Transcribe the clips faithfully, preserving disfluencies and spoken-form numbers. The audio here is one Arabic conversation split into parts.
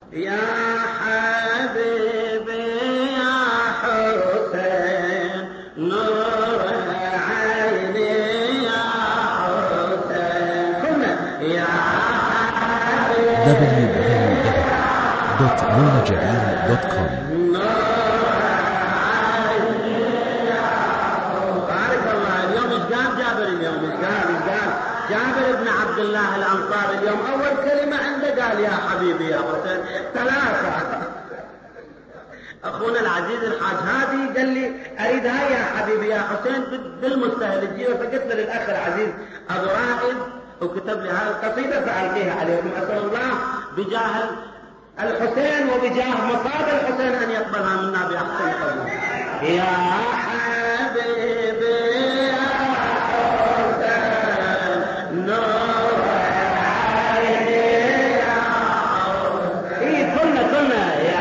يا حبيبي يا حسين نور عيني يا حسين كنا يا حبيبي دبليو دبليو دبليو دوت منى جليل دوت كوم. بارك الله. اليوم ايش قال جابر؟ اليوم ايش قال؟ ايش قال جابر بن عبد الله الانصاري؟ اليوم اول كلمه عنده قال يا حبيبي يا حسين. ثلاثه. اخونا العزيز الحاج هادي قال لي اريد هاي يا حبيبي يا حسين بالمستهل تجيبها، فقلت له للاخ العزيز ابو رائد وكتب لي هاي القصيده فالقيها عليكم. اسال الله بجاه الحسين وبجاه مصاب الحسين ان يقبلها منا باحسن قبول. يا حبيبي يا حسين نور عيني يا حسين. اي كلنا كلنا يا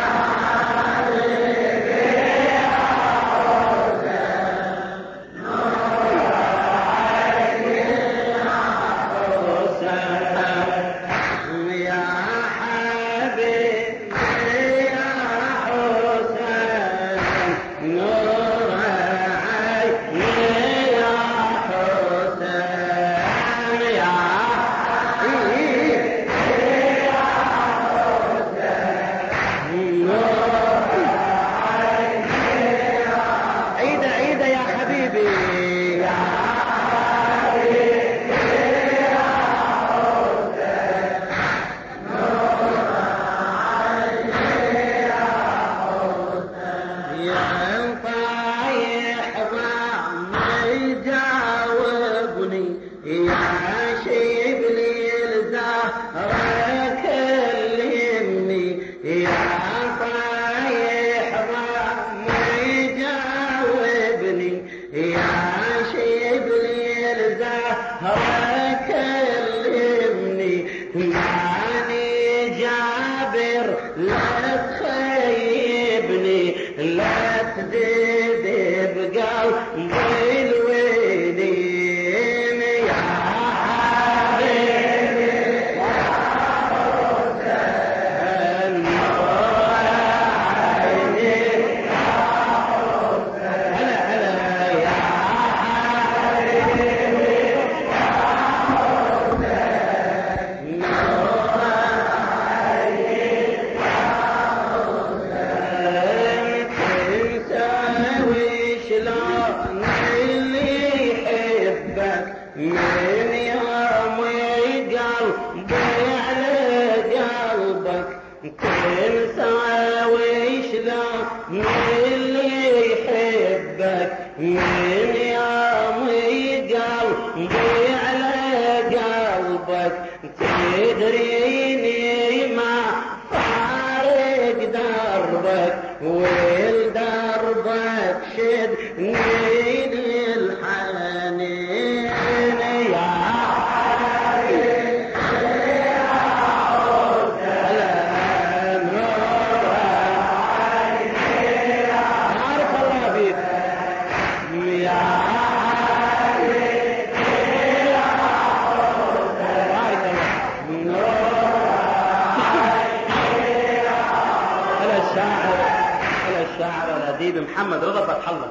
محمد رضا فتح الله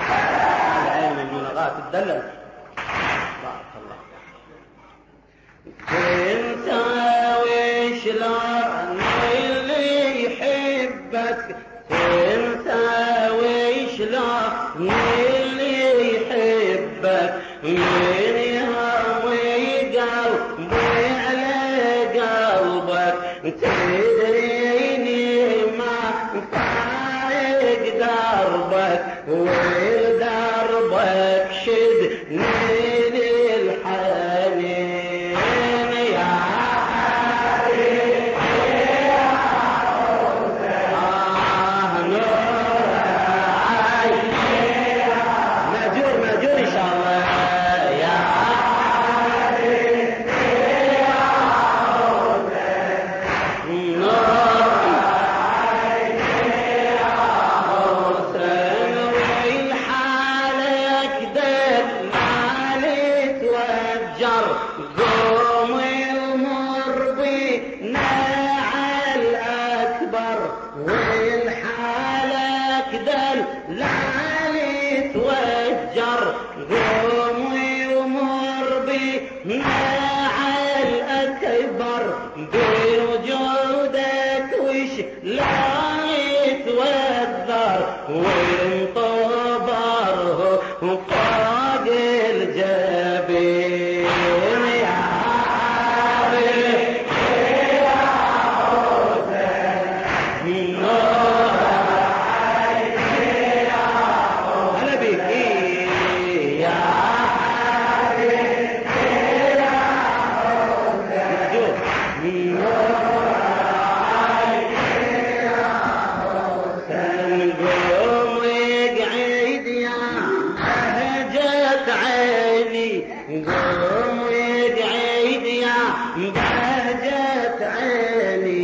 العين من جنغات الدلل. بارك الله. انت وشلون اللي يحبك، انت وشلون اللي يحبك من يوم قلبي على قلبك تدريني ما فايق دربك والدربك شدني للحنين يا حبيبي يا آه نور عيني مأجور مأجور إن شاء الله يا حبيبي يا نور عيني لا يتوذر وينطبر فوق الجبين يا حبيبي يا حسين نور عيني يا حسين هلا بك يا حبيبي يا حسين نور قوم وقعد يا بهجت عيني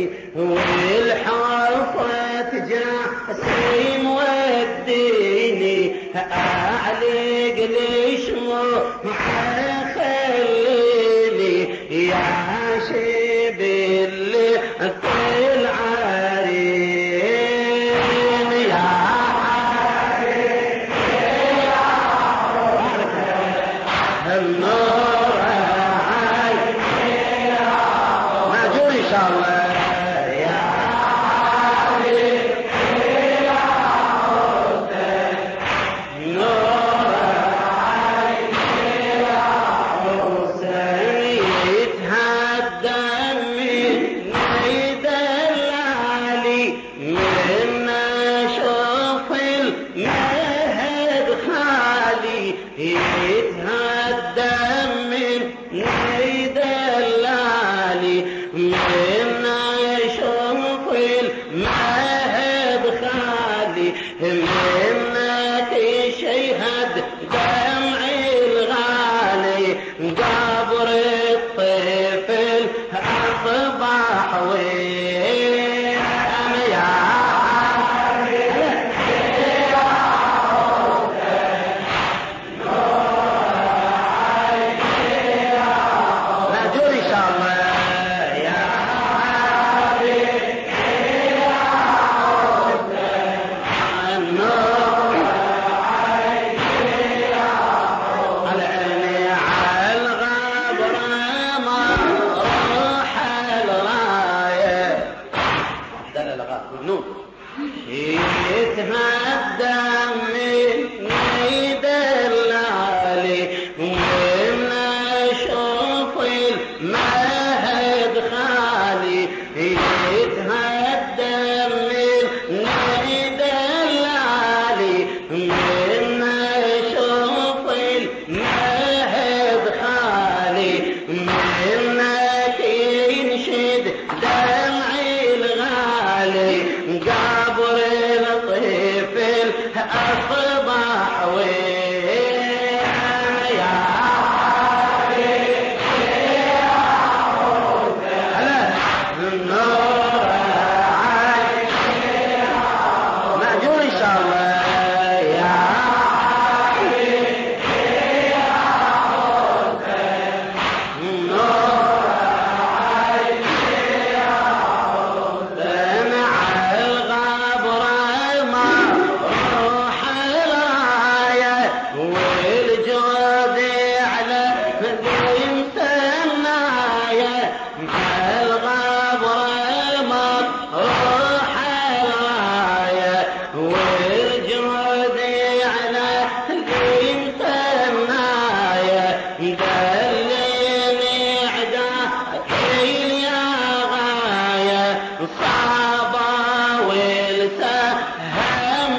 والحرفة جاسم وديني أعلق لشموع خليني يا شبل العرين يا حبيبي يا النور عيني ماجور ان شاء الله يا حبيبي يا حسين نور عيني يا حسين يتهدى من نيد العلي من اشوف المهد خالي يتهدى من نيد اللالي من اشوف المهد خالي منك يشهد دمعي الغالي قبر الطفل اصبح وين يا يتهدى من نيد اللالي ومن اشوف المهد خالي يتهدى من نيد اللالي ومن اشوف المهد خالي منك ينشد دمعي الغالي قبر الطفل أصبح وين يا حبيبي يا حسين هلا النور عيني يا حسين مأجور إن شاء الله يا حبيبي يا حسين النور عيني يا حسين على الغبر روح الراية والجود على ذي مسناية على الغبر روح الراية والجود على ذي مسناية دلني عدايل يا غاية صعبة والسهم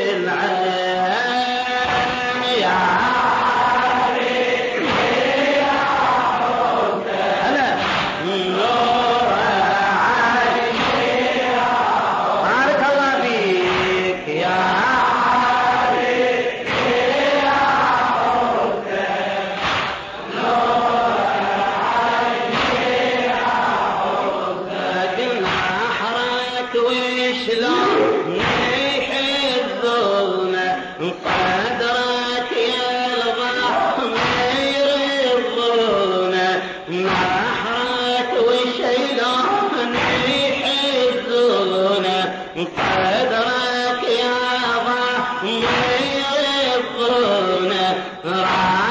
بالعين يا حبيبي يا حسين هلا النور عيني يا بارك الله فيك يا حبيبي يا حسين نور عيني يا حسين نحرك وشلون يحبونا صدرك يلغى يرضونا نحرك وشلون يحبونا صدرك يلغى يرضونا